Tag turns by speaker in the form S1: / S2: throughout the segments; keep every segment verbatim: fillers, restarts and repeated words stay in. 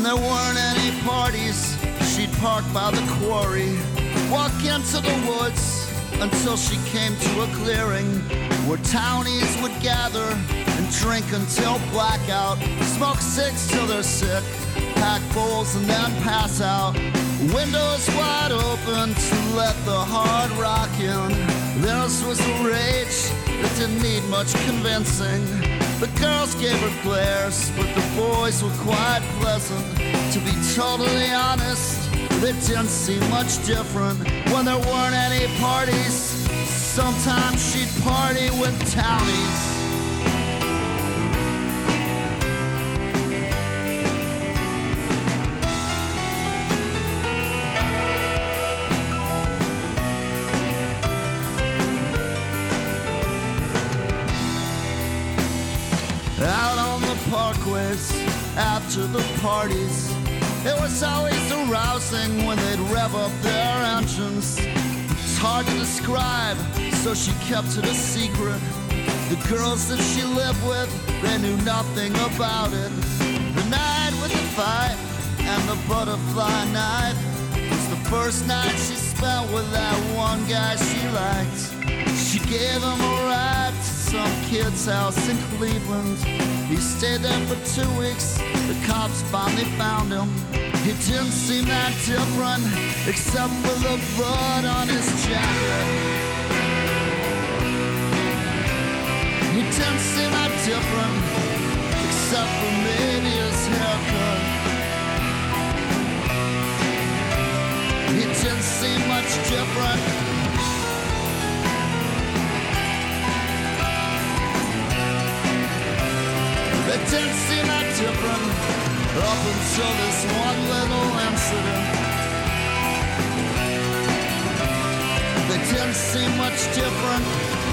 S1: there weren't any parties, she'd park by the quarry, walk into the woods until she came to a clearing where townies would gather and drink until blackout, smoke cigs till they're sick, pack bowls and then pass out. Windows wide open to let the hard rock in. Theirs was a rage that didn't need much convincing. The girls gave her glares, but the boys were quite pleasant. To be totally honest, they didn't seem much different. When there weren't any parties, sometimes she'd party with townies. Out on the parkways after the parties, it was always arousing when they'd rev up their engines. It's hard to describe, so she kept it a secret. The girls that she lived with, they knew nothing about it. The night with the fight and the butterfly night was the first night she spent with that one guy she liked. She gave him a ride to some kid's house in Cleveland. He stayed there for two weeks. The cops finally found him. He didn't seem that different, except for the blood on his jacket. He didn't seem that different, except for maybe his haircut. He didn't seem much different. It didn't seem that different up until this one little incident. They didn't seem much different.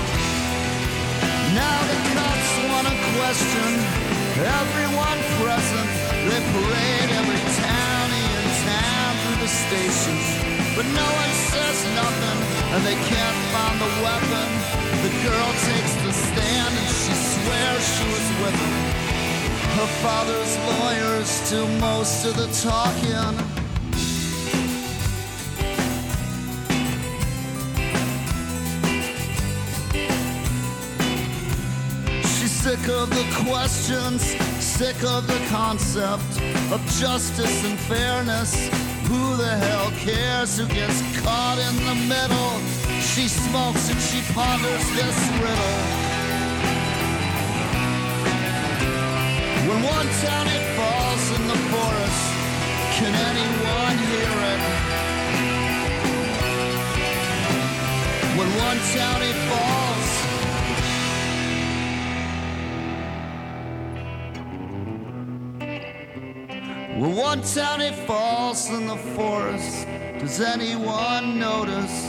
S1: Now the cops want to question everyone present. They parade every townie in town through the stations, but no one says nothing, and they can't find the weapon. The girl takes the stand and she swears she was with him. Her father's lawyers do most of the talking. She's sick of the questions, sick of the concept of justice and fairness. Who the hell cares who gets caught in the middle? She smokes and she ponders this riddle. When one townie falls in the forest, can anyone hear it? When one townie falls, when one townie falls in the forest, does anyone notice?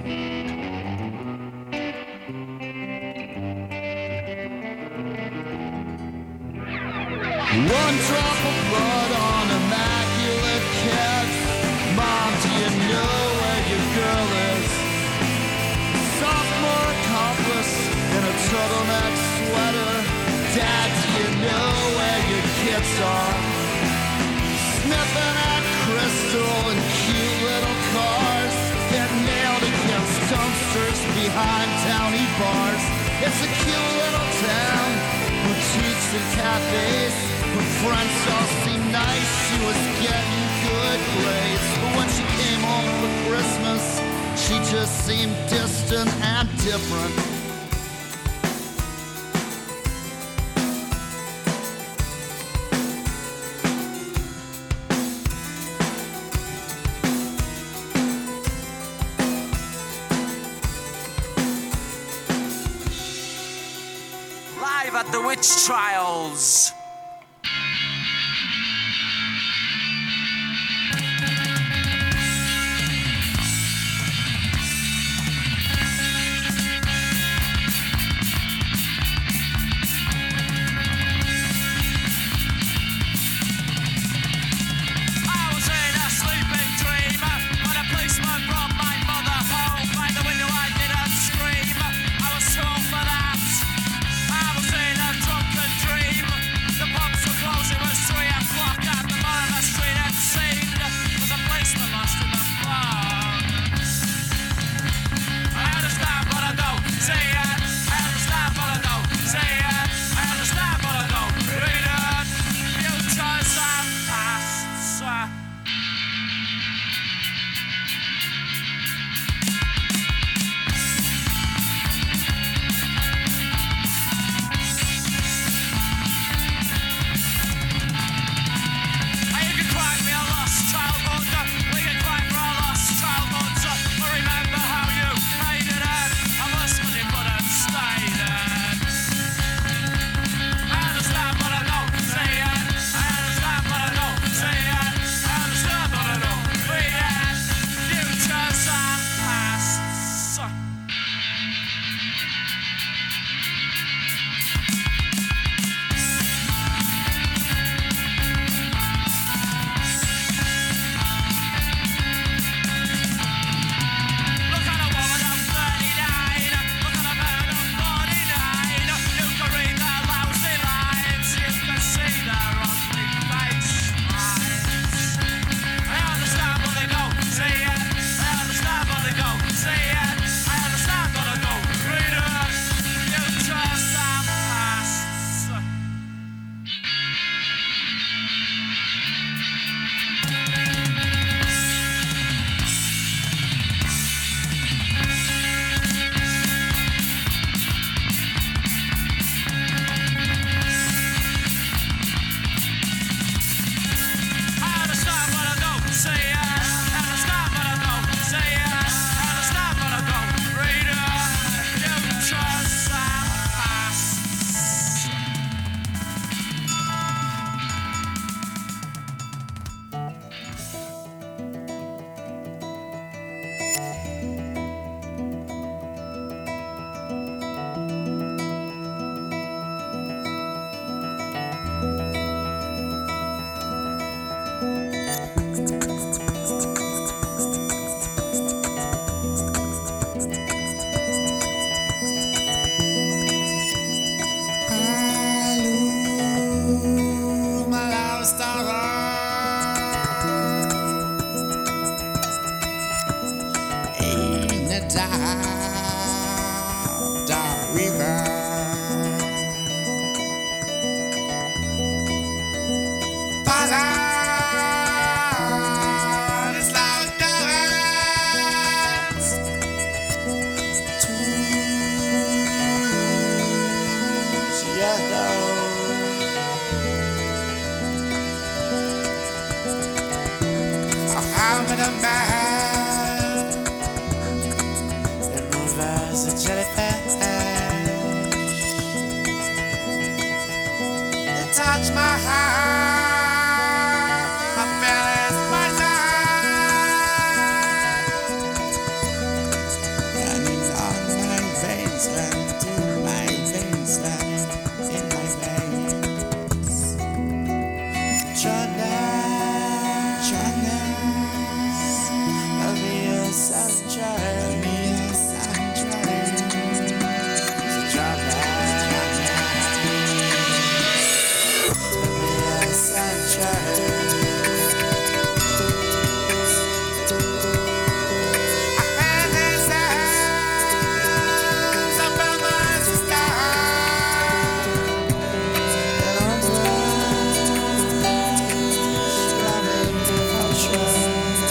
S1: One drop of blood on immaculate cats. Mom, do you know where your girl is? Sophomore accomplice in a turtleneck sweater. Dad, do you know where your kids are? Sniffing at crystal and cute little cars. Get nailed against dumpsters behind towny bars. It's a cute little town, boutiques and cafes. Her friends all seemed nice, she was getting good grades. But when she came home for Christmas, she just seemed distant and different.
S2: Live at the witch trials.
S3: I was in a drunken dream. down the river. Pass on the slow dance to Seattle. I'm in a man in reverse a jellyfish. It touched my heart, I felt it my time. Running on my veins, running through my veins, running in my veins. Trying, trying. Sunshine, me a sunshine. So drop that, me a sunshine. I had these times about my sister, and I'm running without trust.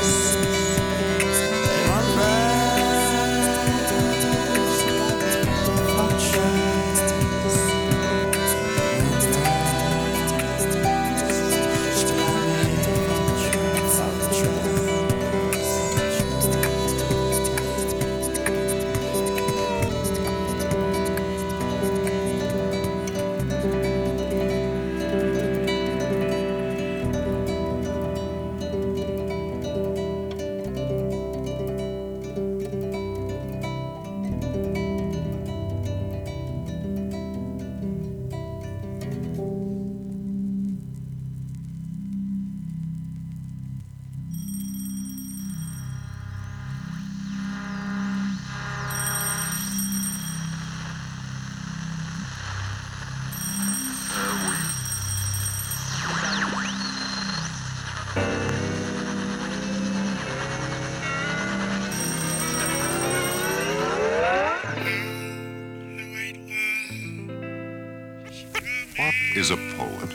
S4: Is a poet.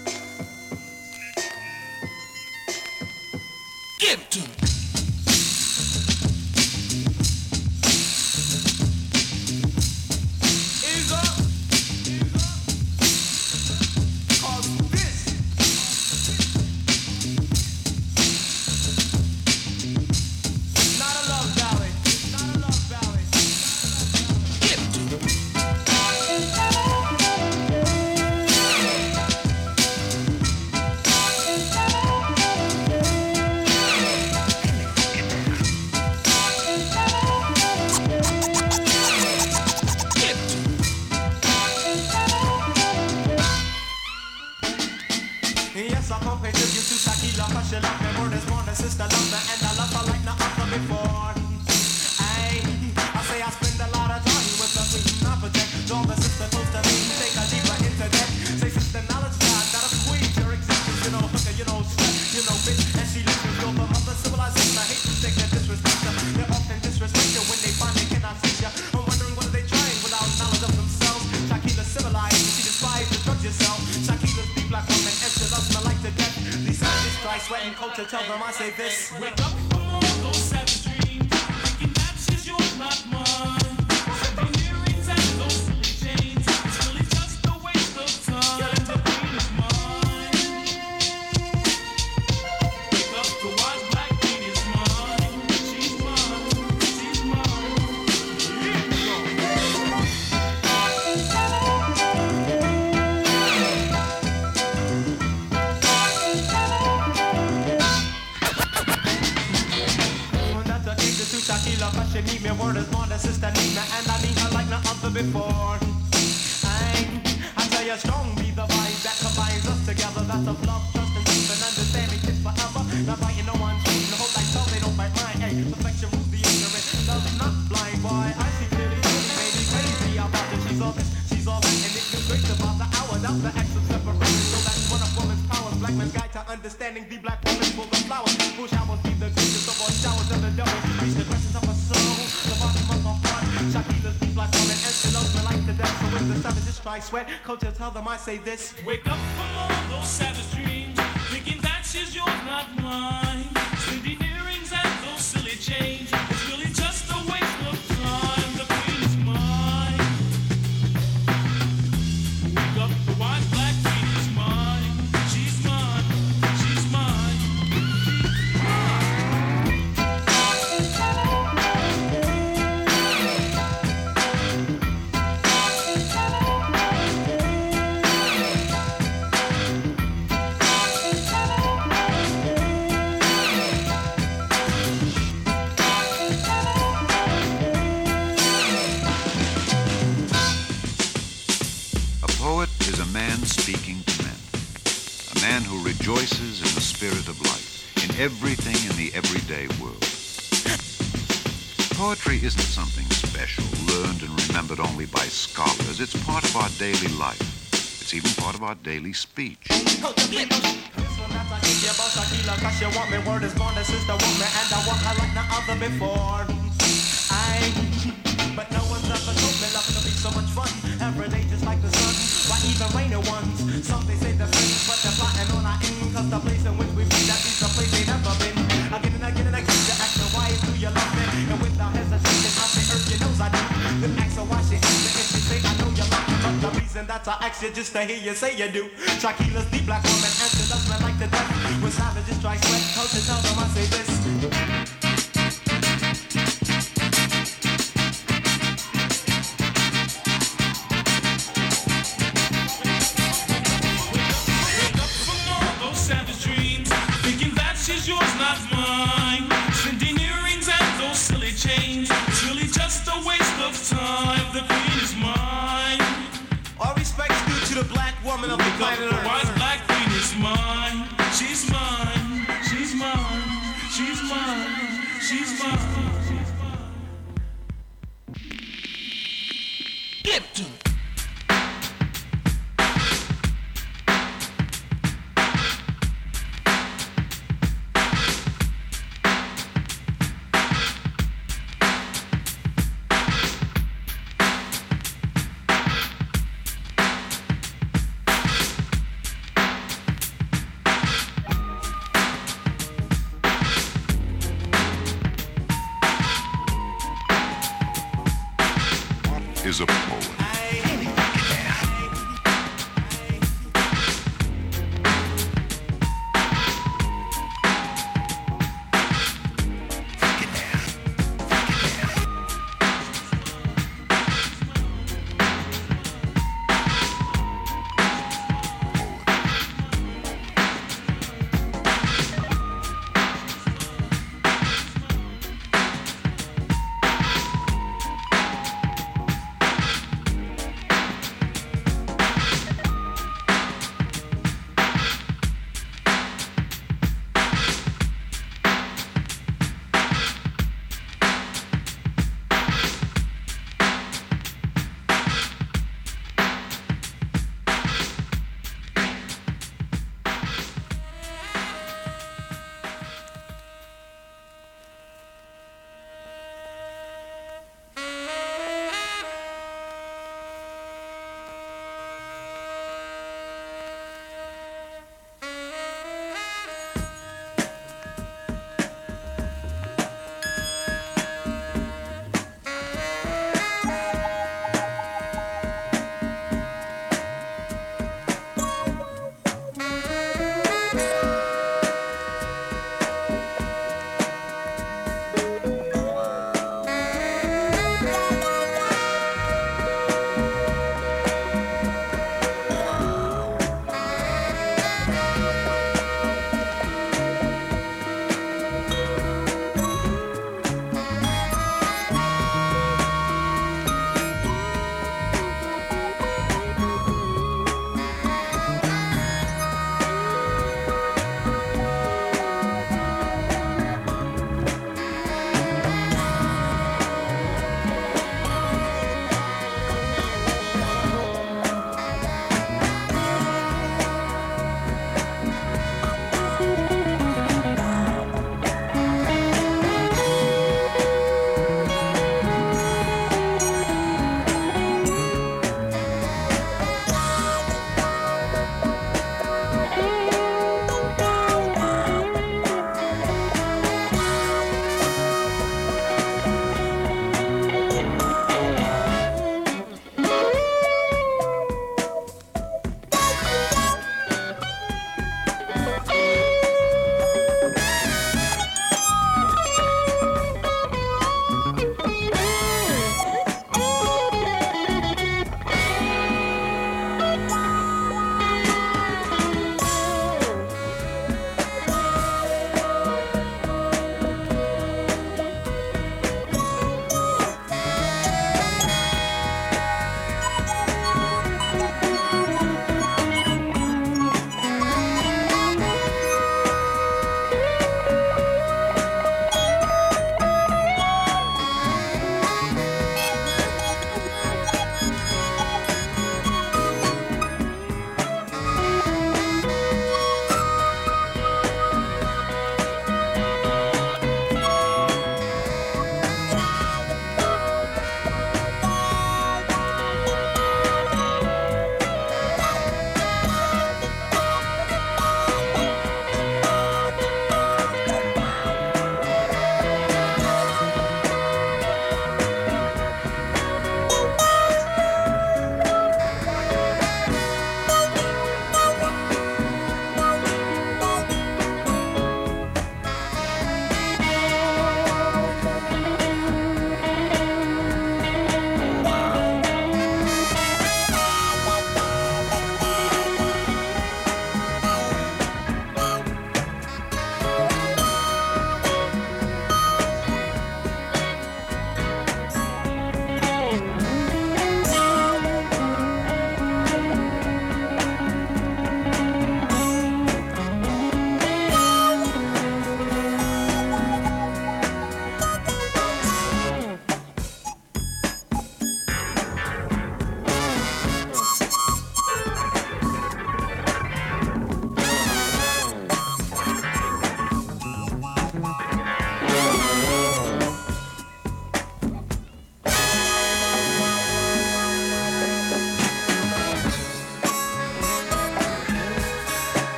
S2: Give to me. Is up. Cause this not a love ballad. Not a love ballad. Give to me.
S5: Yes, I come pay tribute to Shakila, cause she love me more than more than sister love me, and I love her like no other before. Ay, I say I spend a lot of time with the queen, I protect all the sister close to me, take a deeper into that. Say sister knowledge God, that I squeeze your existence, you know, hooker, you know, slut, you know, bitch, and she lives with your mother civilization. I hate to take that disrespect her. They're often disrespect you when they find they cannot see ya. I'm wondering what are they trying without knowledge of themselves. Shakila civilized, she despises the drugs yourself. Shakila's be black woman, and she loves me like to death. These savages try sweating culture, tell them I say this.
S6: Wake up from all those savage dreams, thinking that she's yours, not mine. Seven earrings and those silly chains, it's really just a waste of time. The queen is mine. Wake up to watch Black Queen is mine. She's mine, she's mine. Here we go.
S5: Shakila, cause she need me, word is more than sister need me, and I need her like no other before. I, I tell you, strong be the vibe that combines us together. That's of love, trust, and truth, and understanding kiss forever. Not biting no one's feet, no hold like so they don't bite mine. Hey, perfection rules the ignorant, love not blind, boy. I see clearly, really made me crazy about it. She's all this, she's all that, and it gets great about the hour. That's the act of separation, so that's one of woman's powers. Black man's guide to understanding the black woman full of flowers. Full showers be the greatest of all showers of the devil. Reach the questions of her soul. The dry sweat. Culture, tell them I say this.
S6: Wake up from all those savage dreams, thinking that she's yours, not mine. Spending earrings and those silly chains, it's really just a waste of time. The queen is mine. Wake up, the wise black queen is mine. She's mine, she's mine.
S4: Speaking to men, a man who rejoices in the spirit of life, in everything in the everyday world. Poetry isn't something special, learned and remembered only by scholars. It's part of our daily life. It's even part of our daily speech.
S5: This one that I give you about Shakila, cause you want me. Word is born, this is the woman, and I want her like no other before. I, but no one's ever told me love to be so much fun. Every day just like the sun, why even rainy ones. Some they say they're friends, but they're plotting on our end. Cause the place in which we be, that is the place they never been. Again and again and again, you ask me why do you love me? And without hesitation, I say earth, you knows I do. Then ask her why she asked me if she say I know you love me. But the reason that I ask you just to hear you say you do. Shakila's the black woman, and she loves me like the death. When savages try sweat, culture tell them I say this.
S6: Yours, not mine. Sending earrings and those silly chains, it's really just a waste of time. The queen is mine.
S5: All respects due to the black woman of the planet
S6: The
S5: Earth.
S6: wise black queen is mine. She's mine. She's mine. She's mine. She's mine. Give it to me.
S4: Is a poet.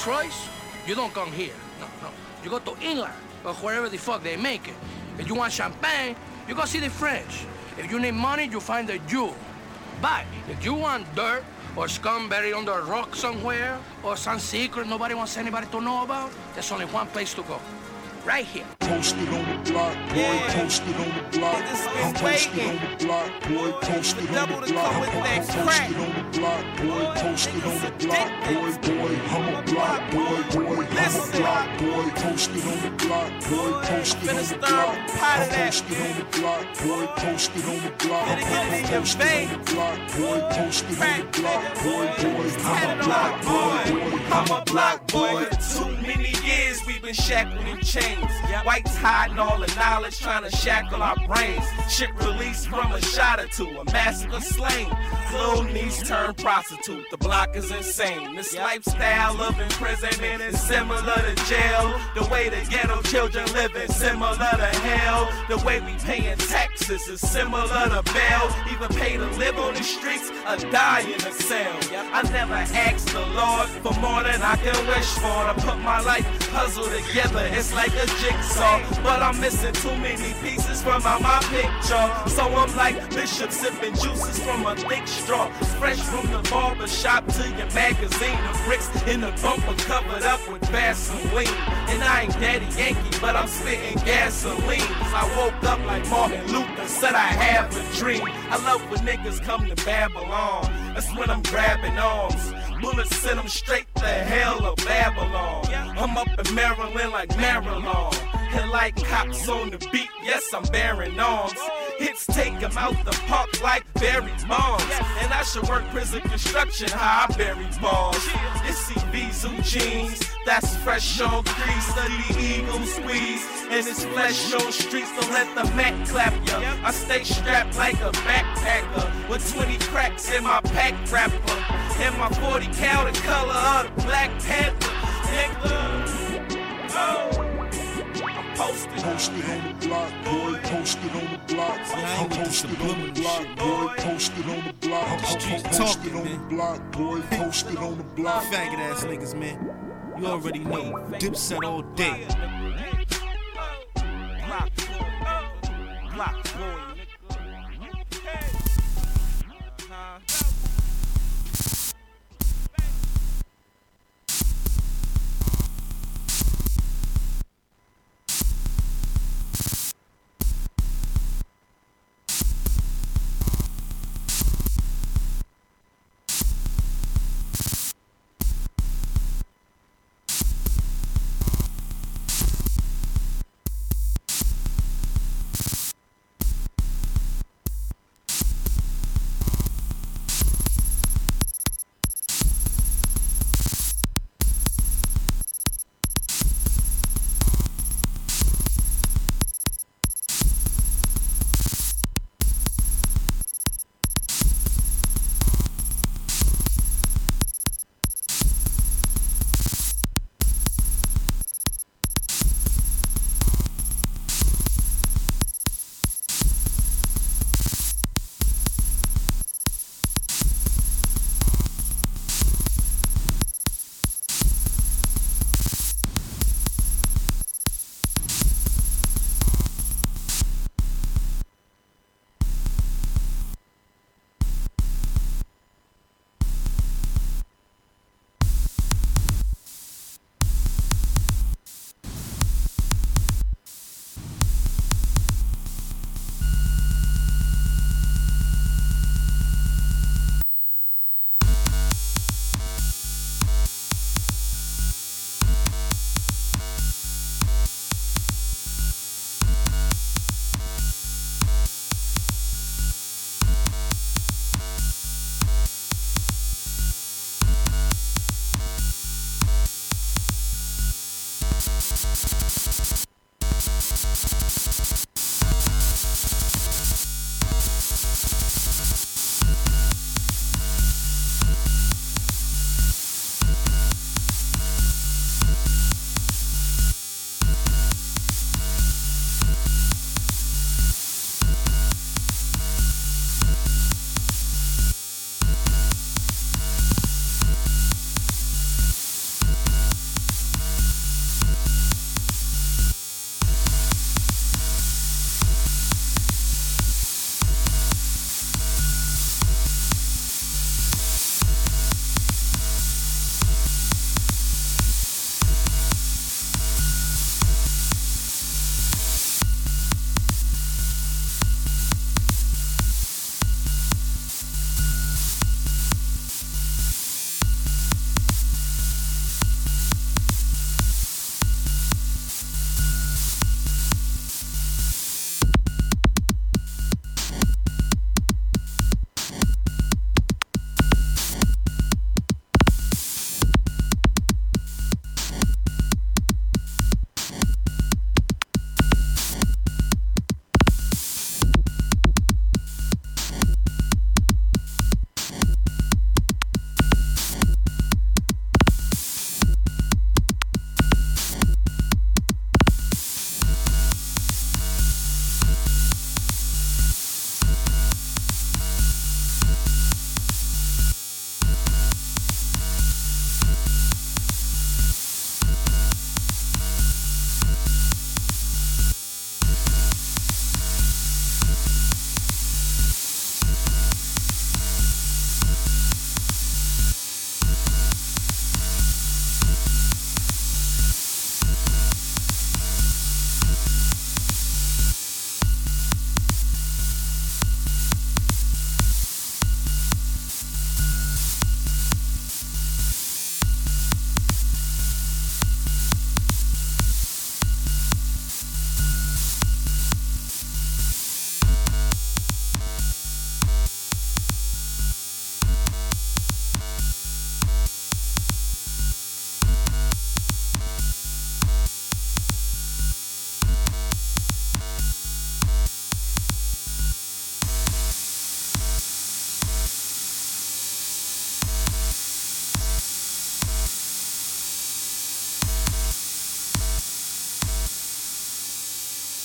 S7: Rolls-Royce, you don't come here. No, no. You go to England or wherever the fuck they make it. If you want champagne, you go see the French. If you need money, you find the Jew. But if you want dirt or scum buried under a rock somewhere or some secret nobody wants anybody to know about, there's only one place to go. Right here.
S8: Posted on the block, boy, yeah. Posted on the block. I'm posted on the block, boy, posted on the block. I'm posted on the block, boy, posted on the block, boy, boy. I'm a block, boy, boy. I'm a block, boy, posted on the block, boy, posted on the block. I'm posted on the block, boy, posted on the block. I'm posted on the block, boy, posted on the block, boy, boy. I'm a block, boy, I'm a block, boy.
S9: Too many years we've been shackled in chains. Whites hiding all the knowledge, trying to shackle our brains. Shit released from a shot or two, a massacre slain. Little niece turned prostitute, the block is insane. This lifestyle of imprisonment is similar to jail. The way the ghetto children live is similar to hell. The way we paying taxes is similar to bail. Even pay to live on the streets or die in a cell. I never asked the Lord for more than I can wish for. To put my life puzzle together, it's like a jigsaw, but I'm missing too many pieces from out my picture. So I'm like Bishop sipping juices from a thick straw. Fresh from the barber shop to your magazine. The bricks in the bumper covered up with Vaseline. And I ain't Daddy Yankee, but I'm spitting gasoline. I woke up like Martin Luther, said I have a dream. I love when niggas come to Babylon. That's when I'm grabbing arms. Bullets send them straight to hell of Babylon. I'm up in Maryland like Maryland. And like cops on the beat, yes, I'm bearing arms. Hits take them out the park like Barry Bonds. And I should work prison construction, how I bury balls. It's C V Zoo jeans, that's fresh on crease. The eagle squeeze, and it's flesh on streets. Don't let the Mac clap ya. I stay strapped like a backpacker with twenty cracks in my pack wrapper. And my forty cal the color of the Black Panther. Nigga, oh. Posted.
S8: Posted on the block, boy, posted on the block. I'm posted on the block, boy, posted on the block. I'm posted on the block, boy, posted on the block.
S10: Faggot ass niggas, man. You already know. Dipset all day.
S9: Block boy. Block boy. Uh-huh.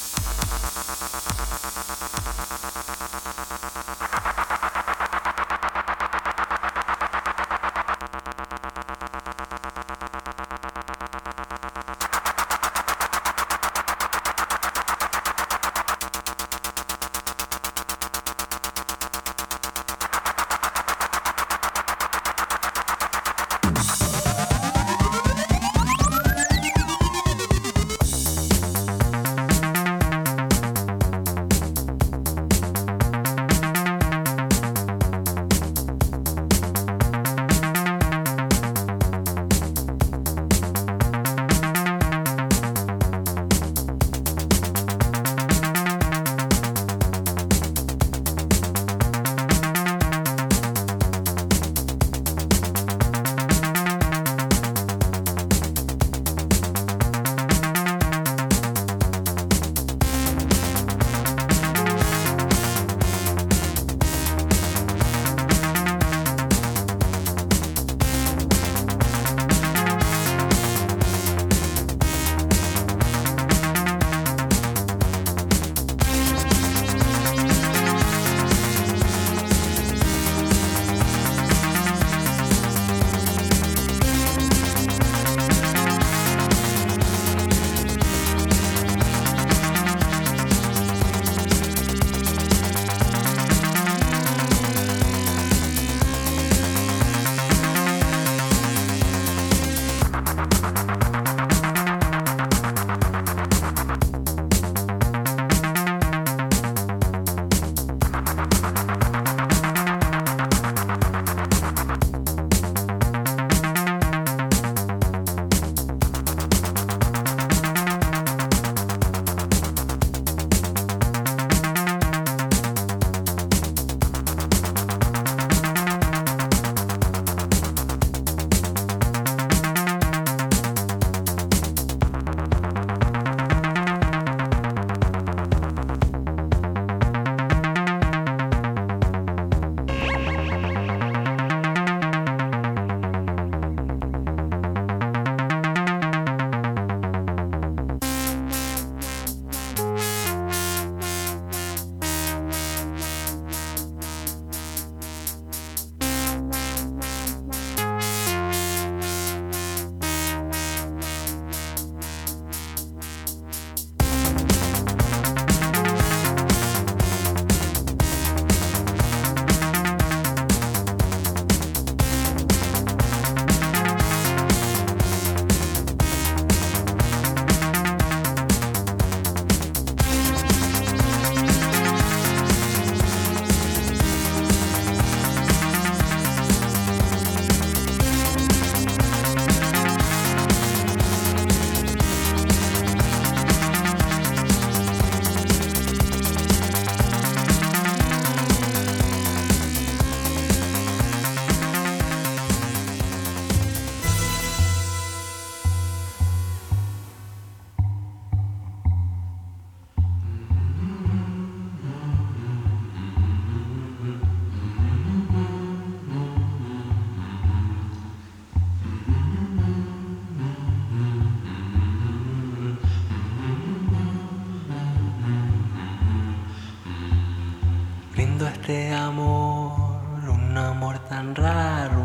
S11: este amor, un amor tan raro.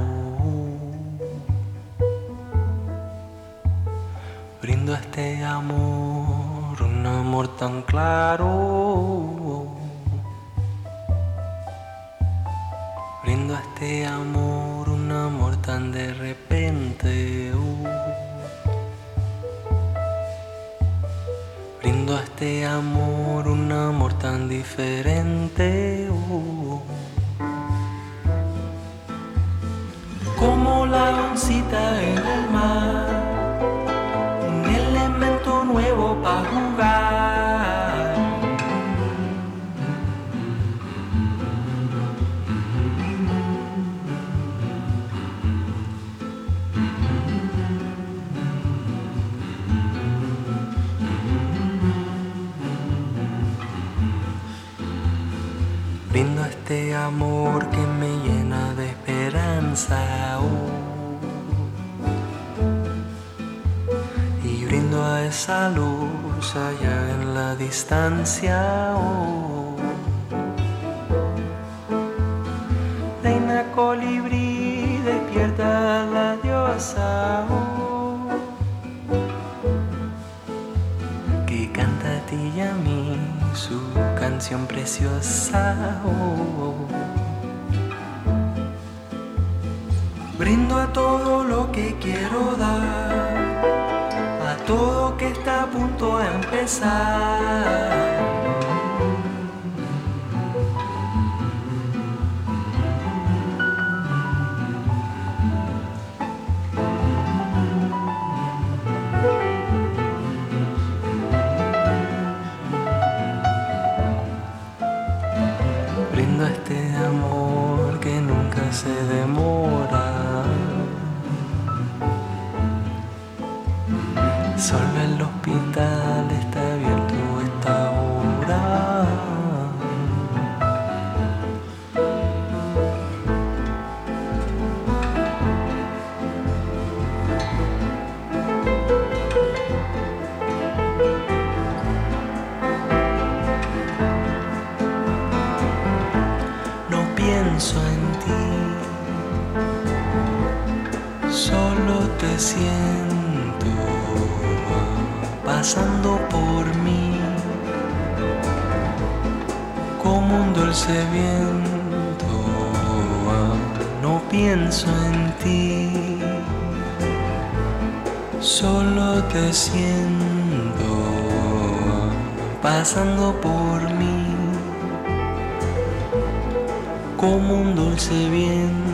S11: Brindo este amor, un amor tan claro. Brindo este amor, un amor tan de repente. Uh. Brindo este amor, un amor tan diferente. Uh. Como la oncita en el mar, un elemento nuevo para jugar. Brindo este amor que me llena de esperanza. Uh. Y brindo a esa luz luz allá en la distancia. Oh. Reina colibrí, despierta la diosa. Oh. Que canta a ti y a mí su canción preciosa. Oh. Brindo a todo lo que quiero dar, a todo que está a punto de empezar. Brindo este amor que nunca se demora. Solo el hospital está abierto a esta hora. No pienso en ti, solo te siento pasando por mí, como un dulce viento. No pienso en ti, solo te siento pasando por mí, como un dulce viento.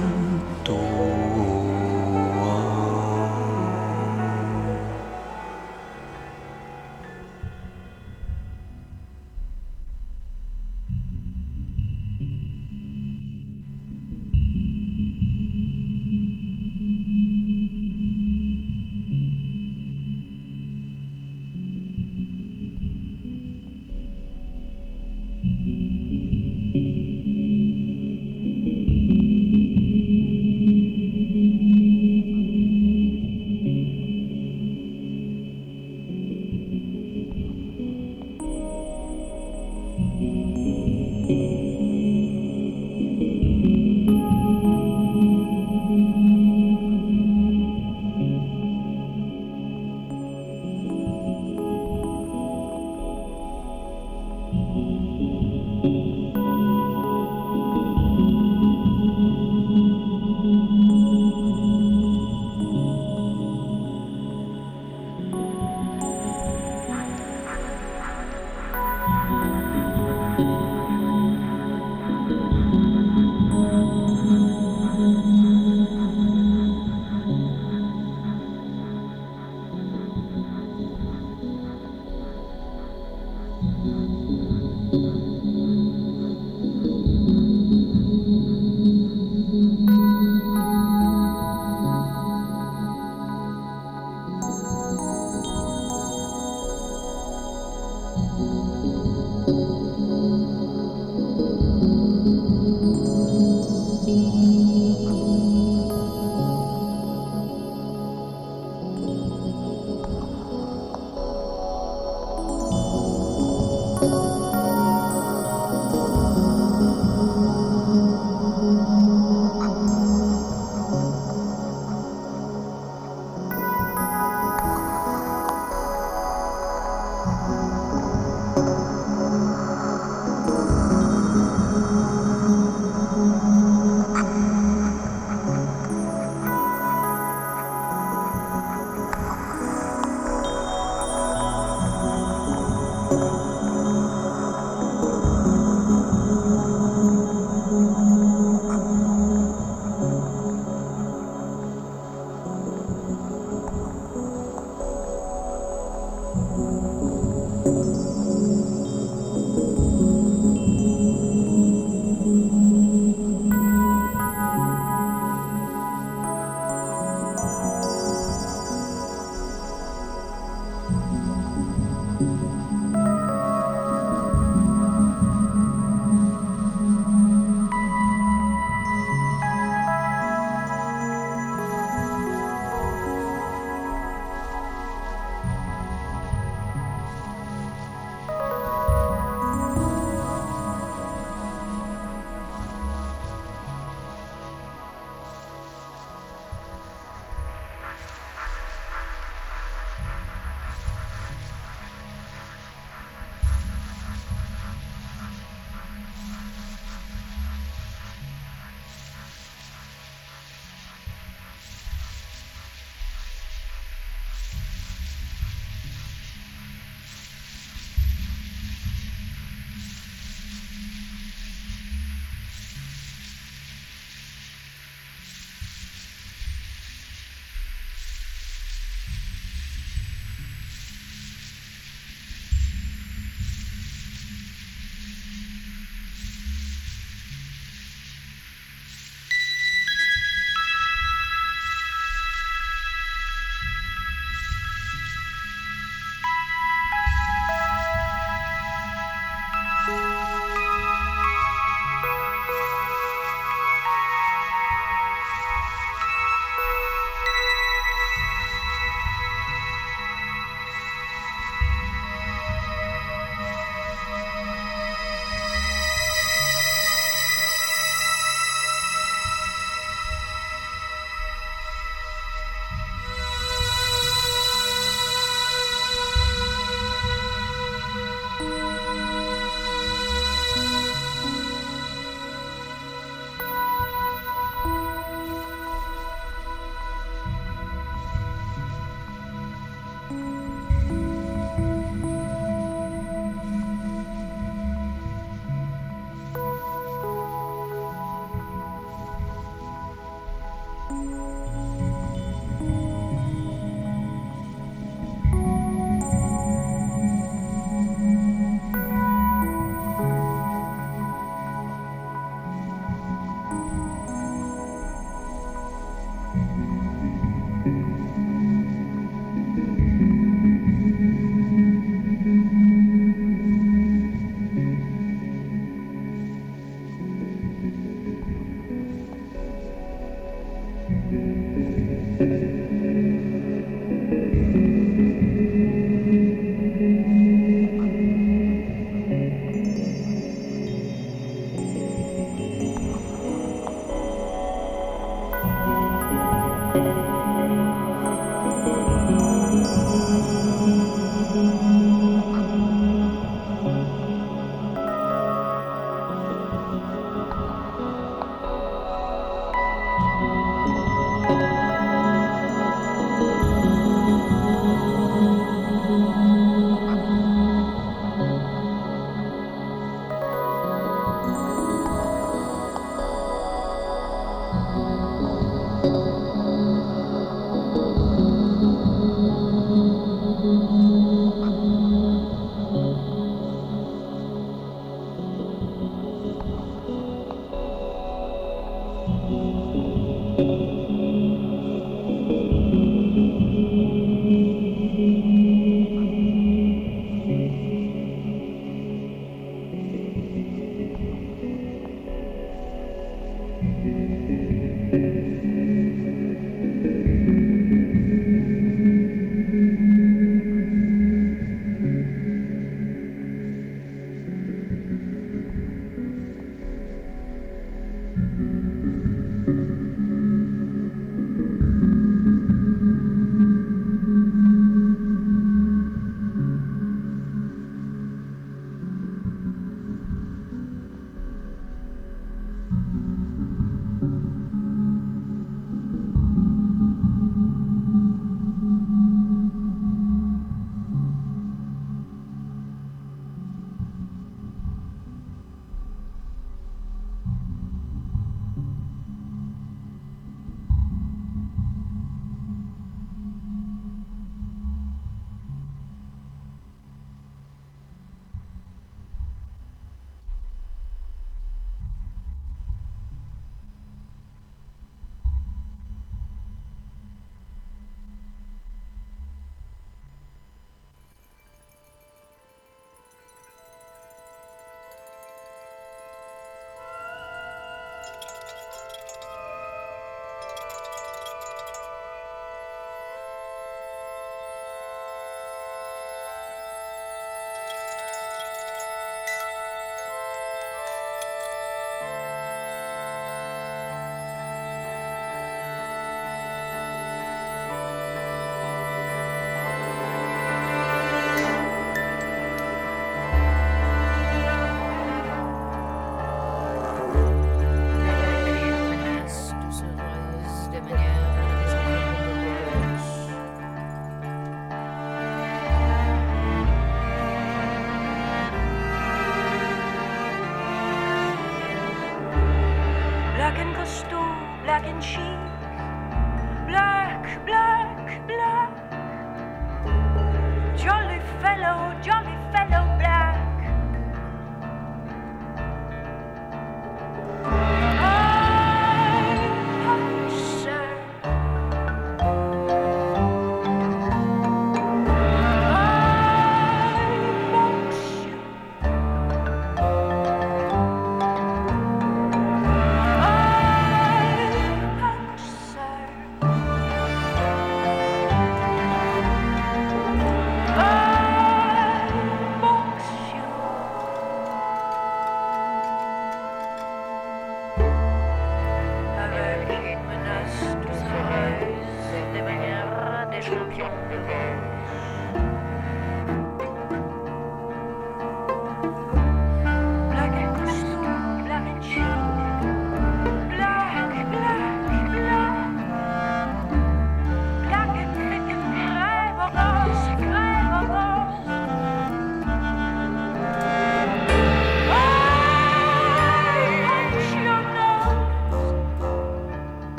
S12: and Cousteau, black and sheep.